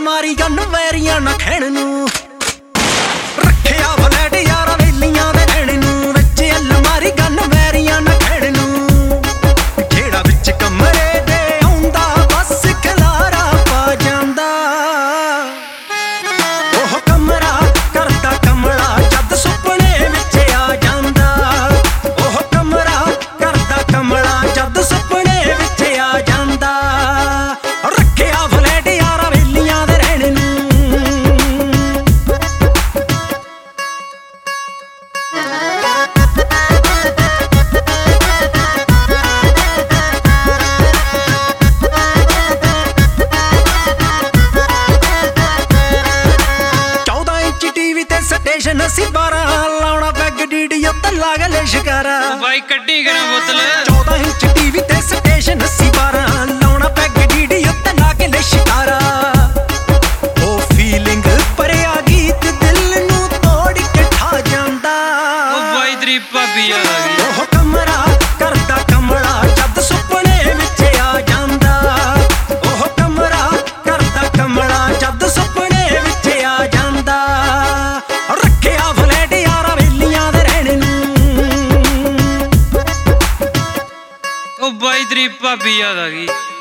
ਅਲਮਾਰੀ ਗੰਨ ਵੈਰੀਆਂ ਨਾ ਖੈਣ ਨੂੰ ਰੱਖਿਆ ਫਲੈਟ ਯਾਰਾਂ ਵੇਲੀਆਂ ਦੇ ਰਹਿਣ ਨੂੰ ਵਿੱਚ ਅਲਮਾਰੀ ਗੰਨ ਵੈਰੀਆਂ ਨਾ ਖੈਣ ਨੂੰ ਜਿਹੜਾ ਵਿੱਚ ਕਮਰੇ ਦੇ ਆਉਂਦਾ ਬਸ ਖਲਾਰਾ ਪਾ ਜਾਂਦਾ ਉਹ ਕਮਰਾ ਕਰਦਾ ਕਮਲਾ ਜਦ ਸੁਪਨੇ ਵਿੱਚ ਆ ਜਾਂਦਾ ਉਹ ਕਮਰਾ ਕਰਦਾ ਕਮਲਾ ਜਦ ਸੁਪਨੇ ਵਿੱਚ ਆ ਜਾਂਦਾ ਰੱਖਿਆ ਫਲੈਟ ਯਾਰਾਂ ਵੇਲੀਆਂ ਦੇ ਰਹਿਣ ਨੂੰ 14 ਇੰਚ ਟੀਵੀ ਤੇ ਸਟੇਸ਼ਨ ਅਸੀਂ 12 ਲਾਉਣਾ ਪੈਗ ਡੀਡੀ ਉੱਤੇ ਲਾ ਕੇ ਲੈ ਸ਼ਿਕਾਰਾ ਬਾਈ ਕੱਢੀ ਕਰਾਂ ਬੋਤਲ 14 ਇੰਚ ਟੀਵੀ ਤੇ ਸਟੇਸ਼ਨ ਅਸੀਂ 12 ਲਾਉਣਾ ਪੈਗ ਡੀਡੀ ਉੱਤੇ ਲਾ ਕੇ ਲੈ ਸ਼ਿਕਾਰਾ ਉਹ ਫੀਲਿੰਗ ਭਰਿਆ ਗੀਤ ਦਿਲ ਨੂੰ ਤੋੜ ਕੇ ਠਾ ਜਾਂਦਾ ਉਹ ਬਾਈ ਤੇਰੀ ਭਾਬੀ ਆ ਗਈ ਉਹ ਕਮਰਾ ਕਰਦਾ ਕਮਲਾ ਜਦ ਸੁਪਨੇ ਵਿੱਚ ਆ ਜਾਂਦਾ ਉਹ ਕਮਰਾ ਕਰਦਾ ਕਮਲਾ ਜਦ ਸੁਪਨੇ ਵਿੱਚ ਆ ਜਾਂਦਾ ਰੱਖਿਆ ਫਲੈਟ ਯਾਰਾਂ ਵੇਲੀਆਂ ਦੇ ਰਹਿਣ ਨੂੰ ਉਹ ਬਾਈ ਤੇਰੀ ਭਾਬੀ ਆ ਗਈ